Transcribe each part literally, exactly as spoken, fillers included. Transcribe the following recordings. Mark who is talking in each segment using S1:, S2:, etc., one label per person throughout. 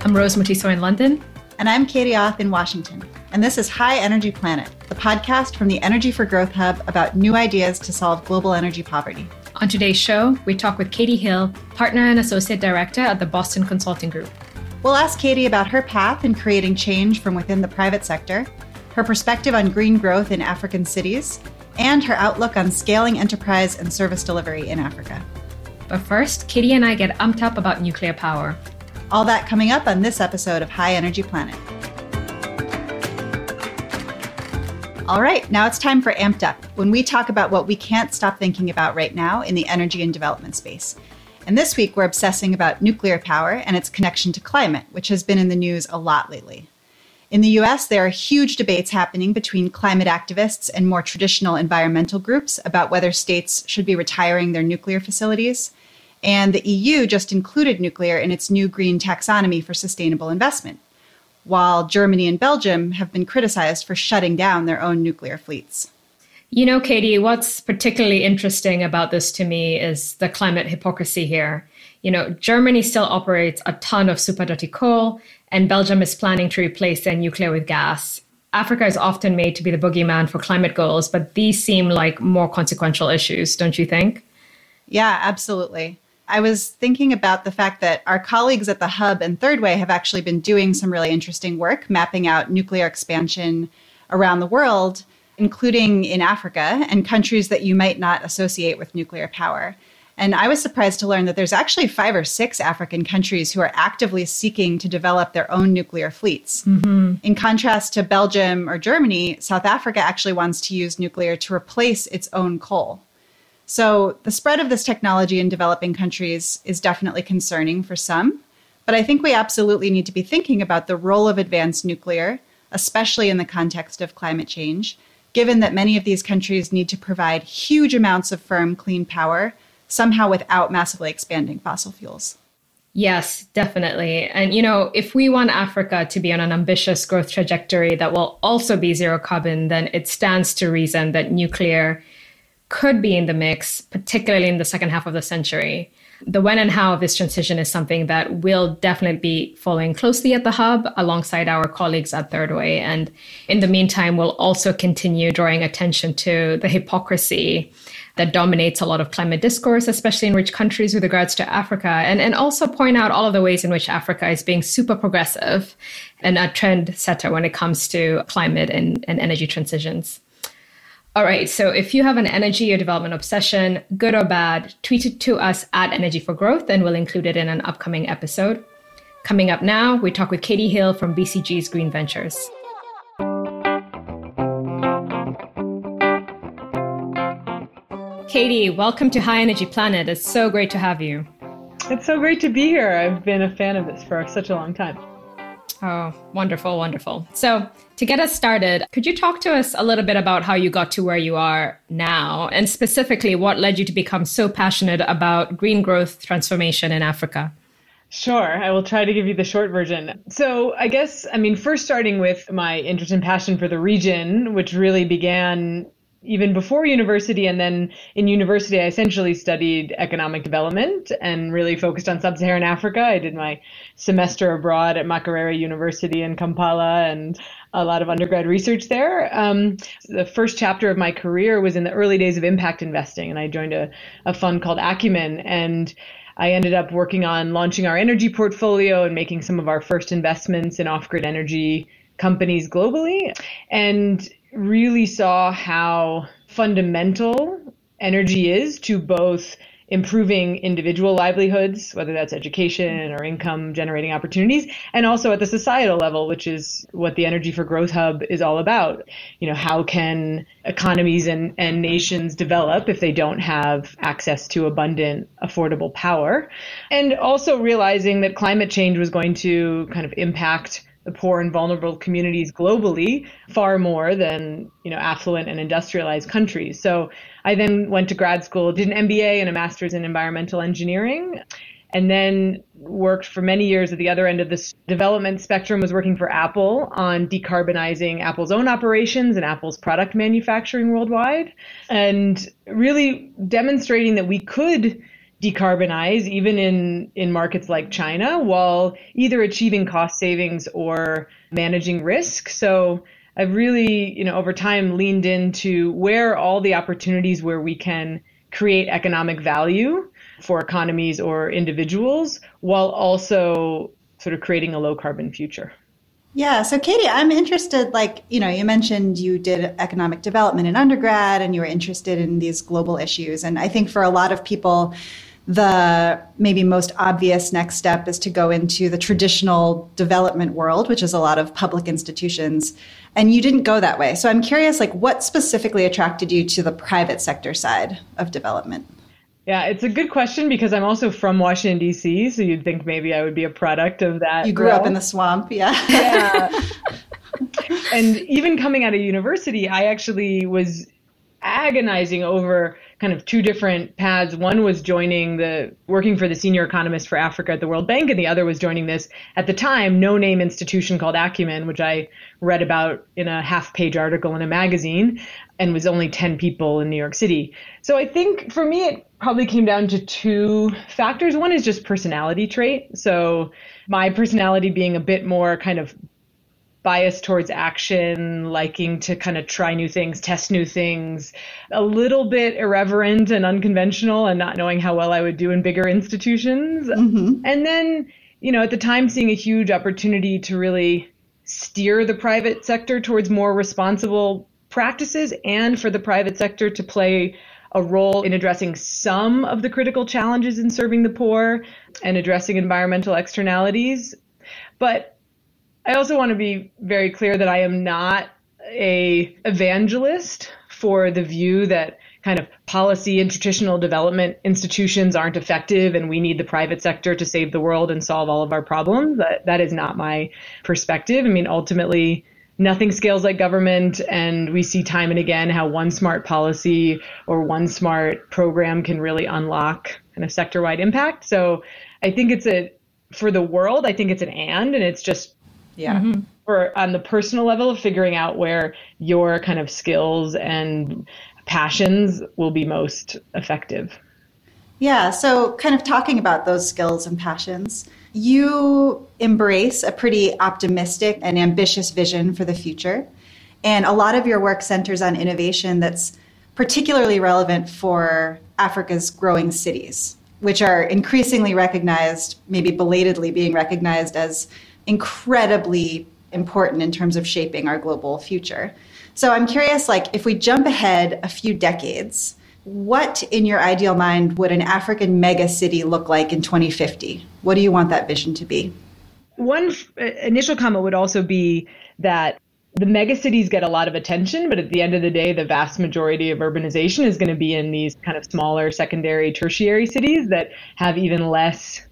S1: I'm Rose Mutiso in London.
S2: And I'm Katie Auth in Washington. And this is High Energy Planet, the podcast from the Energy for Growth Hub about new ideas to solve global energy poverty.
S1: On today's show, we talk with Katie Hill, partner and associate director at the Boston Consulting Group.
S2: We'll ask Katie about her path in creating change from within the private sector, her perspective on green growth in African cities, and her outlook on scaling enterprise and service delivery in Africa.
S1: But first, Katie and I get amped up about nuclear power.
S2: All that coming up on this episode of High Energy Planet. All right, now it's time for Amped Up, when we talk about what we can't stop thinking about right now in the energy and development space. And this week, we're obsessing about nuclear power and its connection to climate, which has been in the news a lot lately. In the U S, there are huge debates happening between climate activists and more traditional environmental groups about whether states should be retiring their nuclear facilities. And the E U just included nuclear in its new green taxonomy for sustainable investment, while Germany and Belgium have been criticized for shutting down their own nuclear fleets.
S1: You know, Katie, what's particularly interesting about this to me is the climate hypocrisy here. You know, Germany still operates a ton of super dirty coal, and Belgium is planning to replace their nuclear with gas. Africa is often made to be the boogeyman for climate goals, but these seem like more consequential issues, don't you think?
S2: Yeah, absolutely. I was thinking about the fact that our colleagues at the Hub and Third Way have actually been doing some really interesting work mapping out nuclear expansion around the world, including in Africa and countries that you might not associate with nuclear power. And I was surprised to learn that there's actually five or six African countries who are actively seeking to develop their own nuclear fleets. Mm-hmm. In contrast to Belgium or Germany, South Africa actually wants to use nuclear to replace its own coal. So the spread of this technology in developing countries is definitely concerning for some, but I think we absolutely need to be thinking about the role of advanced nuclear, especially in the context of climate change, given that many of these countries need to provide huge amounts of firm, clean power, somehow without massively expanding fossil fuels.
S1: Yes, definitely. And, you know, if we want Africa to be on an ambitious growth trajectory that will also be zero carbon, then it stands to reason that nuclear could be in the mix, particularly in the second half of the century. The when and how of this transition is something that we'll definitely be following closely at the Hub alongside our colleagues at Third Way. And in the meantime, we'll also continue drawing attention to the hypocrisy that dominates a lot of climate discourse, especially in rich countries with regards to Africa, and, and also point out all of the ways in which Africa is being super progressive and a trend setter when it comes to climate and, and energy transitions. All right, so if you have an energy or development obsession, good or bad, tweet it to us at Energy for Growth and we'll include it in an upcoming episode. Coming up now, we talk with Katie Hill from B C G's Green Ventures. Katie, welcome to High Energy Planet. It's so great to have you.
S3: It's so great to be here. I've been a fan of this for such a long time.
S1: Oh, wonderful, wonderful. So to get us started, could you talk to us a little bit about how you got to where you are now, and specifically what led you to become so passionate about green growth transformation in Africa?
S3: Sure. I will try to give you the short version. So I guess, I mean, first starting with my interest and passion for the region, which really began even before university. And then in university, I essentially studied economic development and really focused on sub-Saharan Africa. I did my semester abroad at Makerere University in Kampala and a lot of undergrad research there. Um, the first chapter of my career was in the early days of impact investing, and I joined a, a fund called Acumen. And I ended up working on launching our energy portfolio and making some of our first investments in off-grid energy companies globally, and really saw how fundamental energy is to both improving individual livelihoods, whether that's education or income generating opportunities, and also at the societal level, which is what the Energy for Growth Hub is all about. You know, how can economies and, and nations develop if they don't have access to abundant, affordable power? And also realizing that climate change was going to kind of impact the poor and vulnerable communities globally far more than, you know, affluent and industrialized countries. So I then went to grad school, did an M B A and a master's in environmental engineering, and then worked for many years at the other end of this development spectrum, was working for Apple on decarbonizing Apple's own operations and Apple's product manufacturing worldwide, and really demonstrating that we could decarbonize, even in, in markets like China, while either achieving cost savings or managing risk. So I've really, you know, over time leaned into where are all the opportunities where we can create economic value for economies or individuals while also sort of creating a low carbon future.
S2: Yeah. So Katie, I'm interested, like, you know, you mentioned you did economic development in undergrad and you were interested in these global issues. And I think for a lot of people, the maybe most obvious next step is to go into the traditional development world, which is a lot of public institutions. And you didn't go that way. So I'm curious, like, what specifically attracted you to the private sector side of development?
S3: Yeah, it's a good question because I'm also from Washington, D C, so you'd think maybe I would be a product of that.
S2: You grew
S3: realm.
S2: up in the swamp, yeah.
S3: Yeah. And even coming out of university, I actually was agonizing over kind of two different paths. One was joining the, working for the senior economist for Africa at the World Bank, and the other was joining this, at the time, no-name institution called Acumen, which I read about in a half-page article in a magazine, and was only ten people in New York City. So I think for me, it probably came down to two factors. One is just personality trait. So my personality being a bit more kind of biased towards action, liking to kind of try new things, test new things, a little bit irreverent and unconventional and not knowing how well I would do in bigger institutions. Mm-hmm. And then, you know, at the time seeing a huge opportunity to really steer the private sector towards more responsible practices and for the private sector to play a role in addressing some of the critical challenges in serving the poor and addressing environmental externalities. But I also want to be very clear that I am not a evangelist for the view that kind of policy and traditional development institutions aren't effective and we need the private sector to save the world and solve all of our problems. That, that is not my perspective. I mean, ultimately, nothing scales like government, and we see time and again how one smart policy or one smart program can really unlock kind of sector-wide impact. So I think it's a, for the world, I think it's an and, and it's just, yeah, mm-hmm. for on the personal level of figuring out where your kind of skills and passions will be most effective.
S2: Yeah. So kind of talking about those skills and passions, you embrace a pretty optimistic and ambitious vision for the future. And a lot of your work centers on innovation that's particularly relevant for Africa's growing cities, which are increasingly recognized, maybe belatedly being recognized as incredibly important in terms of shaping our global future. So I'm curious, like, if we jump ahead a few decades, what in your ideal mind would an African mega city look like in twenty fifty? What do you want that vision to be?
S3: One f- initial comment would also be that the mega cities get a lot of attention, but at the end of the day, the vast majority of urbanization is going to be in these kind of smaller secondary, tertiary cities that have even less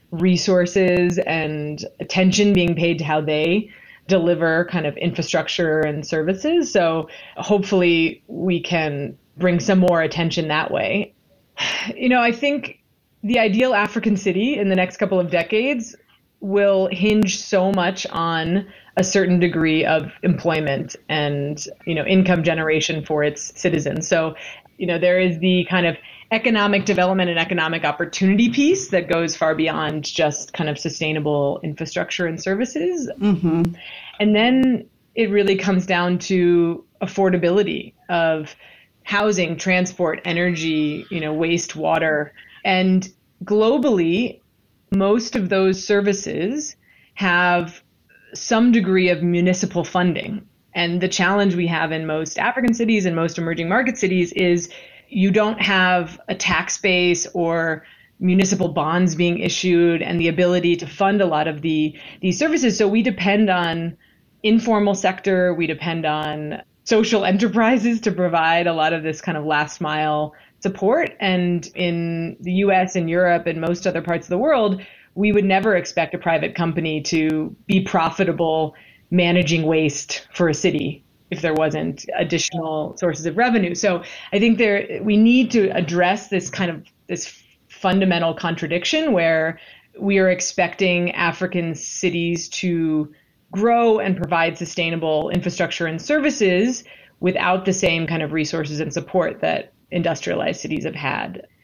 S3: resources and attention being paid to how they deliver kind of infrastructure and services. So hopefully we can bring some more attention that way. You know, I think the ideal African city in the next couple of decades will hinge so much on a certain degree of employment and, you know, income generation for its citizens. So, you know, there is the kind of economic development and economic opportunity piece that goes far beyond just kind of sustainable infrastructure and services. Mm-hmm. And then it really comes down to affordability of housing, transport, energy, you know, wastewater. And globally, most of those services have some degree of municipal funding. And the challenge we have in most African cities and most emerging market cities is you don't have a tax base or municipal bonds being issued and the ability to fund a lot of the these services. So we depend on informal sector, we depend on social enterprises to provide a lot of this kind of last mile support. And in the U S and Europe and most other parts of the world, we would never expect a private company to be profitable managing waste for a city if there wasn't additional sources of revenue. So I think there we need to address this kind of this fundamental contradiction where we are expecting African cities to grow and provide sustainable infrastructure and services without the same kind of resources and support that industrialized cities have had.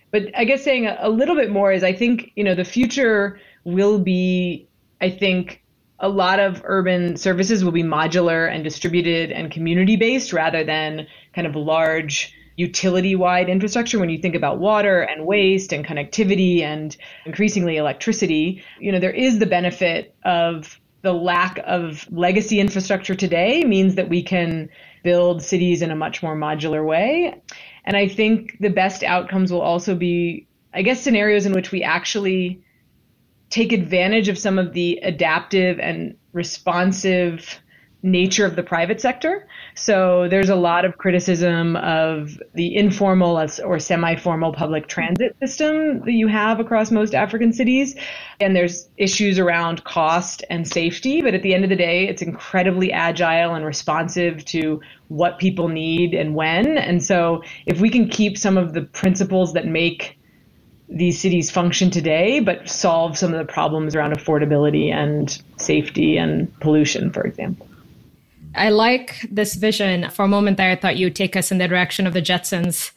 S3: But I guess saying a, a little bit more is I think, you know, the future will be, I think, a lot of urban services will be modular and distributed and community-based rather than kind of large utility-wide infrastructure. When you think about water and waste and connectivity and increasingly electricity, you know, there is the benefit of the lack of legacy infrastructure today means that we can build cities in a much more modular way. And I think the best outcomes will also be, I guess, scenarios in which we actually take advantage of some of the adaptive and responsive nature of the private sector. So there's a lot of criticism of the informal or semi-formal public transit system that you have across most African cities. And there's issues around cost and safety. But at the end of the day, it's incredibly agile and responsive to what people need and when. And so if we can keep some of the principles that make these cities function today, but solve some of the problems around affordability and safety and pollution, for example.
S1: I like this vision. For a moment there, I thought you'd take us in the direction of the Jetsons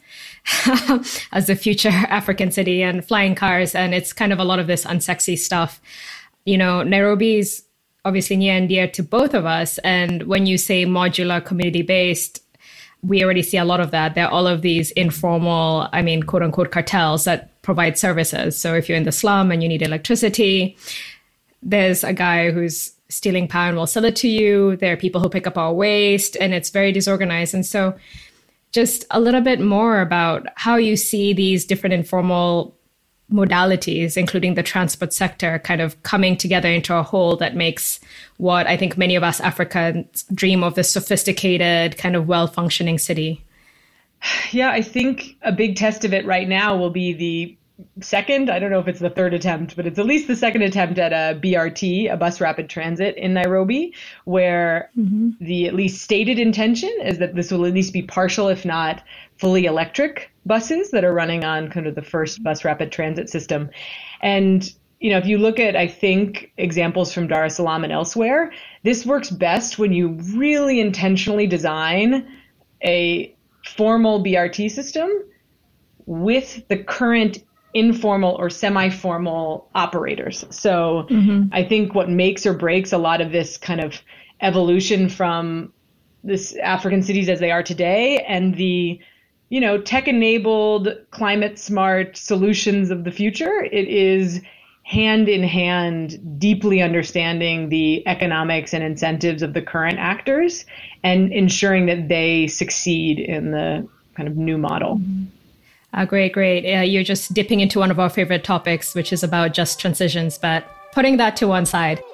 S1: as the future African city and flying cars. And it's kind of a lot of this unsexy stuff. You know, Nairobi is obviously near and dear to both of us. And when you say modular, community-based, we already see a lot of that. There are all of these informal, I mean, quote unquote, cartels that provide services. So if you're in the slum and you need electricity, there's a guy who's stealing power and will sell it to you. There are people who pick up our waste, and it's very disorganized. And so just a little bit more about how you see these different informal modalities, including the transport sector, kind of coming together into a whole that makes what I think many of us Africans dream of, this sophisticated, kind of well-functioning city.
S3: Yeah, I think a big test of it right now will be the second, I don't know if it's the third attempt, but it's at least the second attempt at a B R T, a bus rapid transit in Nairobi, where mm-hmm. the at least stated intention is that this will at least be partial, if not fully electric buses that are running on kind of the first bus rapid transit system. And, you know, if you look at, I think, examples from Dar es Salaam and elsewhere, this works best when you really intentionally design a formal B R T system with the current informal or semi-formal operators. So mm-hmm. I think what makes or breaks a lot of this kind of evolution from this African cities as they are today and the, you know, tech-enabled, climate-smart solutions of the future, it is hand in hand, deeply understanding the economics and incentives of the current actors and ensuring that they succeed in the kind of new model.
S1: Mm-hmm. Uh, great, great. Uh, you're just dipping into one of our favorite topics, which is about just transitions, but putting that to one side.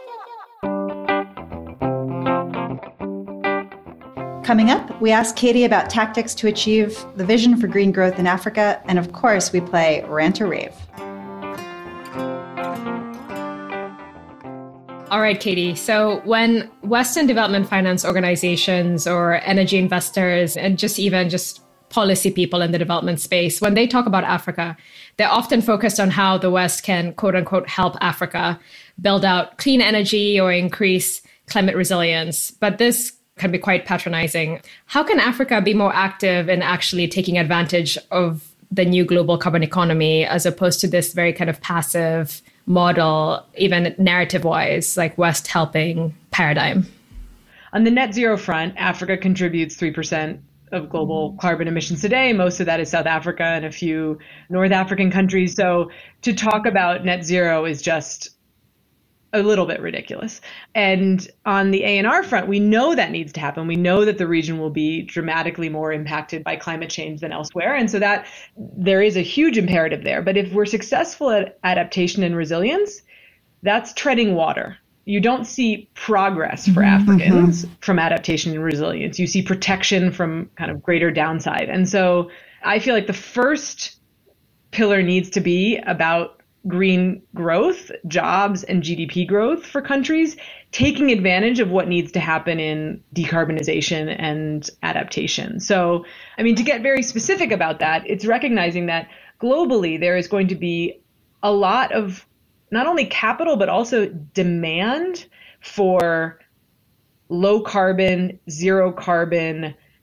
S2: Coming up, we ask Katie about tactics to achieve the vision for green growth in Africa. And of course, we play Rant or Rave.
S1: All right, Katie. So when Western development finance organizations or energy investors and just even just policy people in the development space, when they talk about Africa, they're often focused on how the West can, quote unquote, help Africa build out clean energy or increase climate resilience. But this can be quite patronizing. How can Africa be more active in actually taking advantage of the new global carbon economy as opposed to this very kind of passive model, even narrative-wise, like West helping paradigm?
S3: On the net zero front, Africa contributes three percent of global carbon emissions today. Most of that is South Africa and a few North African countries. So to talk about net zero is just a little bit ridiculous. And on the A and R front, we know that needs to happen. We know that the region will be dramatically more impacted by climate change than elsewhere. And so that there is a huge imperative there. But if we're successful at adaptation and resilience, that's treading water. You don't see progress for mm-hmm. Africans from adaptation and resilience. You see protection from kind of greater downside. And so I feel like the first pillar needs to be about green growth, jobs, and G D P growth for countries, taking advantage of what needs to happen in decarbonization and adaptation. So, I mean, to get very specific about that, it's recognizing that globally there is going to be a lot of not only capital, but also demand for low carbon, zero carbon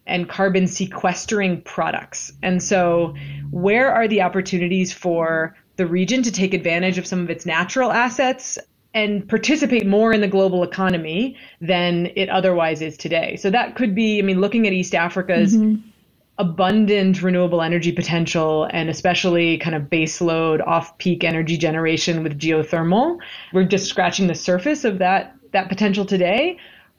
S3: and carbon sequestering products. And so where are the opportunities for the region to take advantage of some of its natural assets and participate more in the global economy than it otherwise is today? So that could be, I mean, looking at East Africa's mm-hmm. abundant renewable energy potential, and especially kind of baseload off-peak energy generation with geothermal. We're just scratching the surface of that, that potential today.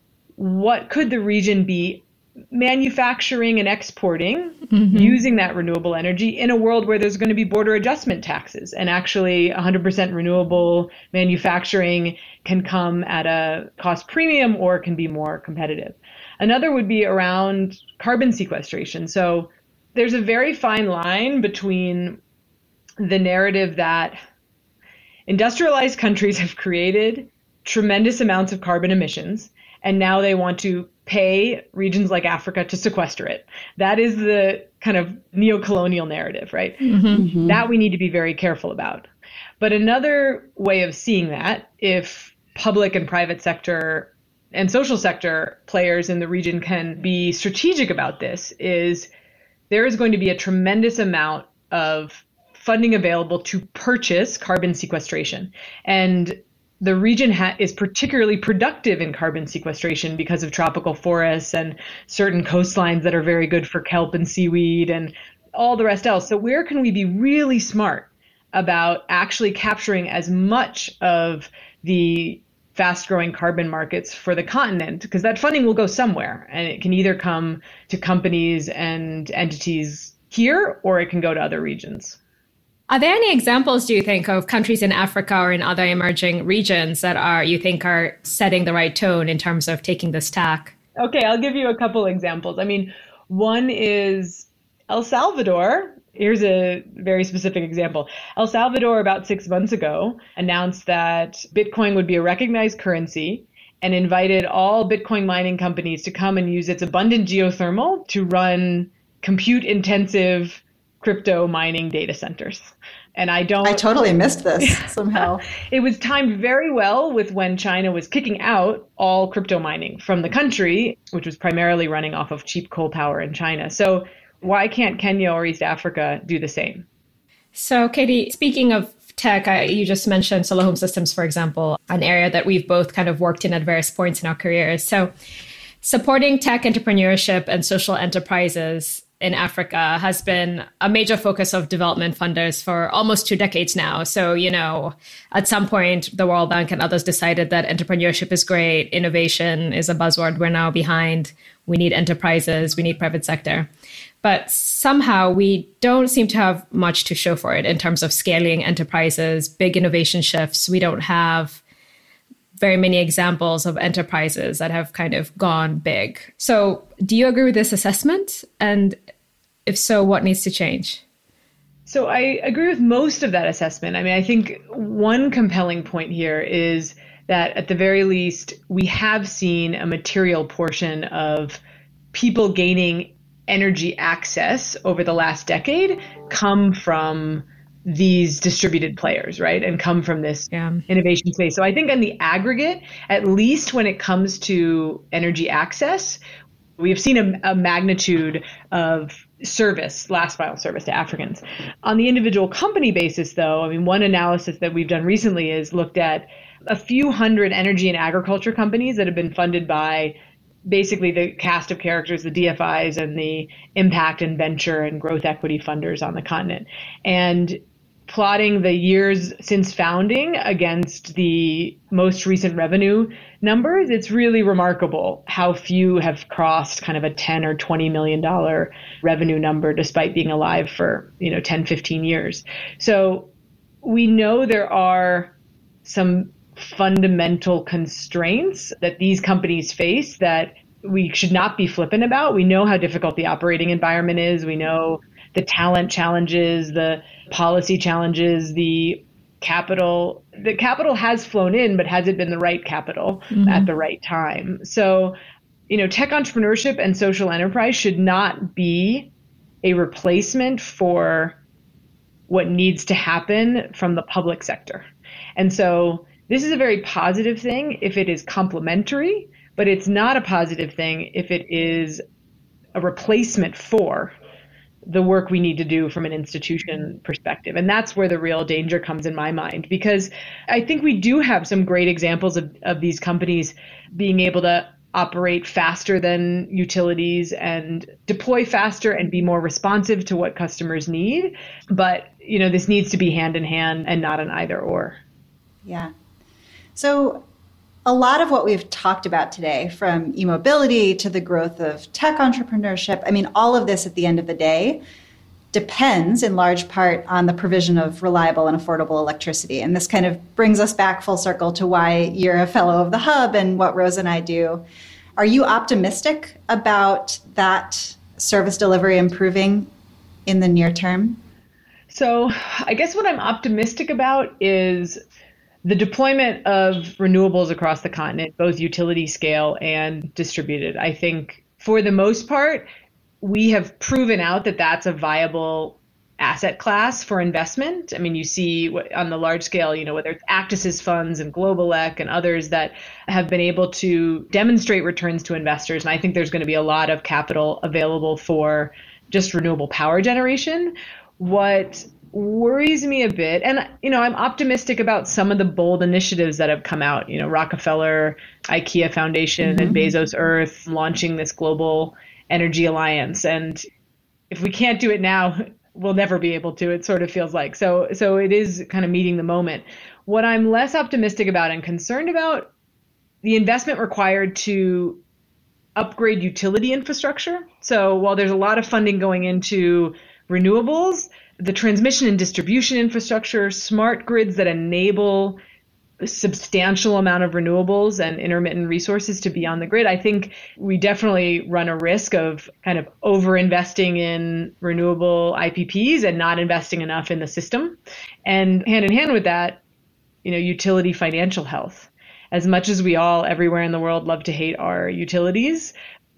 S3: What could the region be manufacturing and exporting mm-hmm. using that renewable energy in a world where there's going to be border adjustment taxes, and actually one hundred percent renewable manufacturing can come at a cost premium or can be more competitive? Another would be around carbon sequestration. So there's a very fine line between the narrative that industrialized countries have created tremendous amounts of carbon emissions, and now they want to pay regions like Africa to sequester it. That is the kind of neo-colonial narrative, right? Mm-hmm. Mm-hmm. That we need to be very careful about. But another way of seeing that, if public and private sector and social sector players in the region can be strategic about this, is there is going to be a tremendous amount of funding available to purchase carbon sequestration. And the region ha- is particularly productive in carbon sequestration because of tropical forests and certain coastlines that are very good for kelp and seaweed and all the rest else. So where can we be really smart about actually capturing as much of the fast-growing carbon markets for the continent? Because that funding will go somewhere, and it can either come to companies and entities here, or it can go to other regions.
S1: Are there any examples, do you think, of countries in Africa or in other emerging regions that are, you think, are setting the right tone in terms of taking this tack?
S3: Okay, I'll give you a couple examples. I mean, one is El Salvador. Here's a very specific example. El Salvador, about six months ago, announced that Bitcoin would be a recognized currency and invited all Bitcoin mining companies to come and use its abundant geothermal to run compute-intensive crypto mining data centers. And I don't...
S2: I totally missed this somehow.
S3: It was timed very well with when China was kicking out all crypto mining from the country, which was primarily running off of cheap coal power in China. So why can't Kenya or East Africa do the same?
S1: So, Katie, speaking of tech, I, you just mentioned Solar Home Systems, for example, an area that we've both kind of worked in at various points in our careers. So supporting tech entrepreneurship and social enterprises in Africa has been a major focus of development funders for almost two decades now. So, you know, at some point, the World Bank and others decided that entrepreneurship is great, innovation is a buzzword we're now behind, we need enterprises, we need private sector. But somehow we don't seem to have much to show for it in terms of scaling enterprises, big innovation shifts. We don't have very many examples of enterprises that have kind of gone big. So do you agree with this assessment? And if so, what needs to change?
S3: So I agree with most of that assessment. I mean, I think one compelling point here is that at the very least, we have seen a material portion of people gaining energy access over the last decade come from these distributed players, right? And come from this yeah. innovation space. So I think on the aggregate, at least when it comes to energy access, we've seen a, a magnitude of service, last mile service to Africans. On the individual company basis, though, I mean, one analysis that we've done recently is looked at a few hundred energy and agriculture companies that have been funded by basically the cast of characters, the D F Is and the impact and venture and growth equity funders on the continent. And plotting the years since founding against the most recent revenue numbers, it's really remarkable how few have crossed kind of a ten or twenty million dollars revenue number despite being alive for, you know, ten, fifteen years. So we know there are some fundamental constraints that these companies face that we should not be flippant about. We know how difficult the operating environment is. We know the talent challenges, the policy challenges, the capital. The capital has flown in, but has it been the right capital mm-hmm. at the right time? So, you know, tech entrepreneurship and social enterprise should not be a replacement for what needs to happen from the public sector. And so this is a very positive thing if it is complementary, but it's not a positive thing if it is a replacement for the work we need to do from an institution perspective. And that's where the real danger comes in my mind, because I think we do have some great examples of, of these companies being able to operate faster than utilities and deploy faster and be more responsive to what customers need. But, you know, this needs to be hand in hand and not an either or.
S2: Yeah. So a lot of what we've talked about today, from e-mobility to the growth of tech entrepreneurship, I mean, all of this at the end of the day depends in large part on the provision of reliable and affordable electricity. And this kind of brings us back full circle to why you're a fellow of the Hub and what Rose and I do. Are you optimistic about that service delivery improving in the near term?
S3: So I guess what I'm optimistic about is the deployment of renewables across the continent, both utility scale and distributed. I think for the most part, we have proven out that that's a viable asset class for investment. I mean, you see on the large scale, you know, whether it's Actisys funds and Globalec and others that have been able to demonstrate returns to investors. And I think there's going to be a lot of capital available for just renewable power generation. What worries me a bit, and, you know, I'm optimistic about some of the bold initiatives that have come out, you know, Rockefeller, IKEA Foundation, mm-hmm. and Bezos Earth launching this global energy alliance. And if we can't do it now, we'll never be able to, it sort of feels like. So, so it is kind of meeting the moment. What I'm less optimistic about and concerned about, the investment required to upgrade utility infrastructure. So while there's a lot of funding going into renewables, the transmission and distribution infrastructure, smart grids that enable a substantial amount of renewables and intermittent resources to be on the grid, I think we definitely run a risk of kind of over-investing in renewable I P Ps and not investing enough in the system. And hand in hand with that, you know, utility financial health. As much as we all everywhere in the world love to hate our utilities,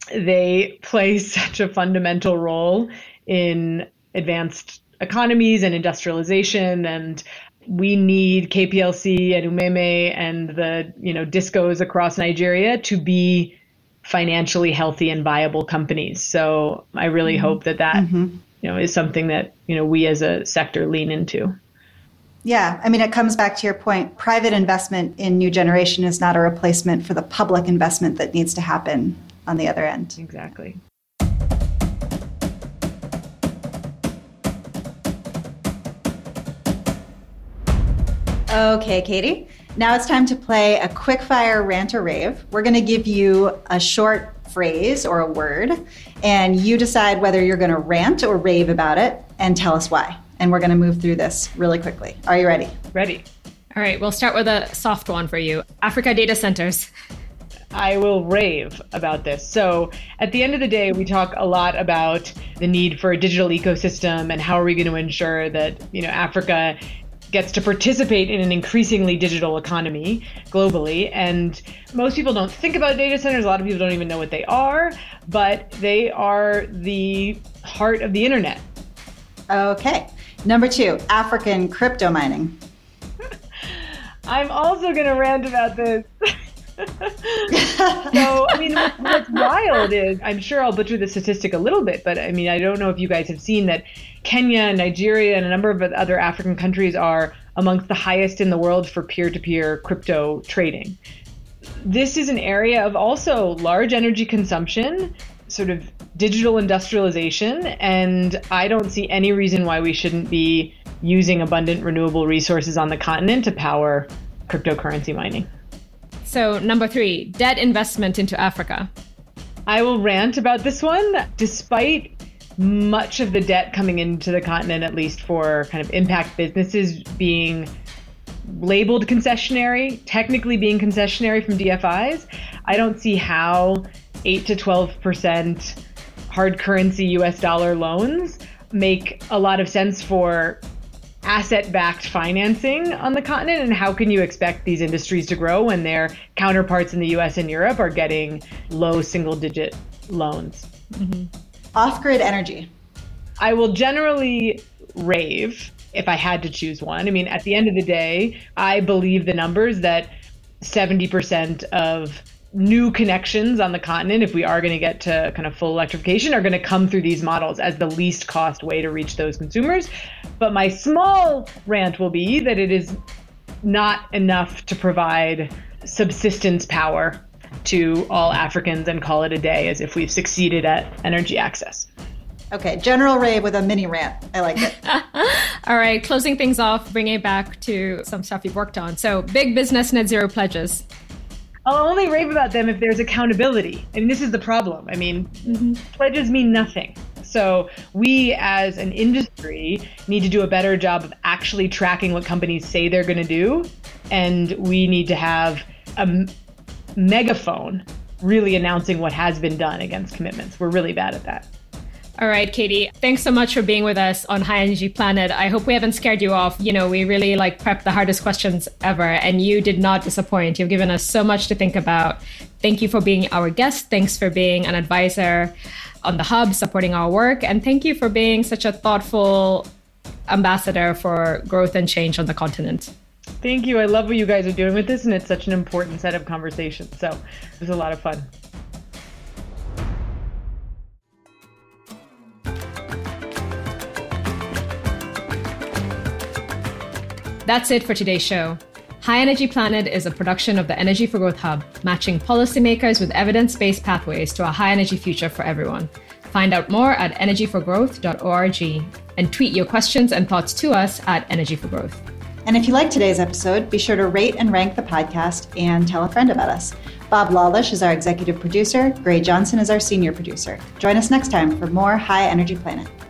S3: they play such a fundamental role in advanced economies and industrialization, and we need K P L C and Umeme and the, you know, discos across Nigeria to be financially healthy and viable companies. So I really mm-hmm. hope that that, mm-hmm. you know, is something that, you know, we as a sector lean into.
S2: Yeah. I mean, it comes back to your point. Private investment in new generation is not a replacement for the public investment that needs to happen on the other end.
S3: Exactly.
S2: Okay, Katie. Now it's time to play a quickfire rant or rave. We're going to give you a short phrase or a word, and you decide whether you're going to rant or rave about it and tell us why. And we're going to move through this really quickly. Are you ready?
S3: Ready.
S1: All right, we'll start with a soft one for you. Africa data centers.
S3: I will rave about this. So at the end of the day, we talk a lot about the need for a digital ecosystem and how are we going to ensure that, you know, Africa gets to participate in an increasingly digital economy globally. And most people don't think about data centers. A lot of people don't even know what they are, but they are the heart of the internet.
S2: Okay. Number two, African crypto mining.
S3: I'm also going to rant about this. So, I mean, what's, what's wild is, I'm sure I'll butcher the statistic a little bit, but I mean, I don't know if you guys have seen that Kenya, Nigeria, and a number of other African countries are amongst the highest in the world for peer-to-peer crypto trading. This is an area of also large energy consumption, sort of digital industrialization, and I don't see any reason why we shouldn't be using abundant renewable resources on the continent to power cryptocurrency mining.
S1: So number three, debt investment into Africa.
S3: I will rant about this one. Despite much of the debt coming into the continent, at least for kind of impact businesses, being labeled concessionary, technically being concessionary from D F Is, I don't see how eight to twelve percent hard currency U S dollar loans make a lot of sense for asset-backed financing on the continent. And how can you expect these industries to grow when their counterparts in the U S and Europe are getting low single-digit loans?
S2: Mm-hmm. Off-grid energy.
S3: I will generally rave if I had to choose one. I mean, at the end of the day, I believe the numbers that seventy percent of new connections on the continent, if we are going to get to kind of full electrification, are going to come through these models as the least cost way to reach those consumers. But my small rant will be that it is not enough to provide subsistence power to all Africans and call it a day as if we've succeeded at energy access.
S2: Okay, General Ray with a mini rant. I like it.
S1: All right, closing things off, bringing it back to some stuff you've worked on. So big business net zero pledges.
S3: I'll only rave about them if there's accountability. I mean, this is the problem. I mean, mm-hmm. pledges mean nothing. So we as an industry need to do a better job of actually tracking what companies say they're going to do. And we need to have a m- megaphone really announcing what has been done against commitments. We're really bad at that.
S1: All right, Katie, thanks so much for being with us on High Energy Planet. I hope we haven't scared you off. You know, we really like prepped the hardest questions ever, and you did not disappoint. You've given us so much to think about. Thank you for being our guest. Thanks for being an advisor on the Hub, supporting our work. And thank you for being such a thoughtful ambassador for growth and change on the continent.
S3: Thank you. I love what you guys are doing with this, and it's such an important set of conversations. So it was a lot of fun.
S1: That's it for today's show. High Energy Planet is a production of the Energy for Growth Hub, matching policymakers with evidence-based pathways to a high energy future for everyone. Find out more at energy for growth dot org and tweet your questions and thoughts to us at Energy for Growth.
S2: And if you like today's episode, be sure to rate and rank the podcast and tell a friend about us. Bob Lawlish is our executive producer. Gray Johnson is our senior producer. Join us next time for more High Energy Planet.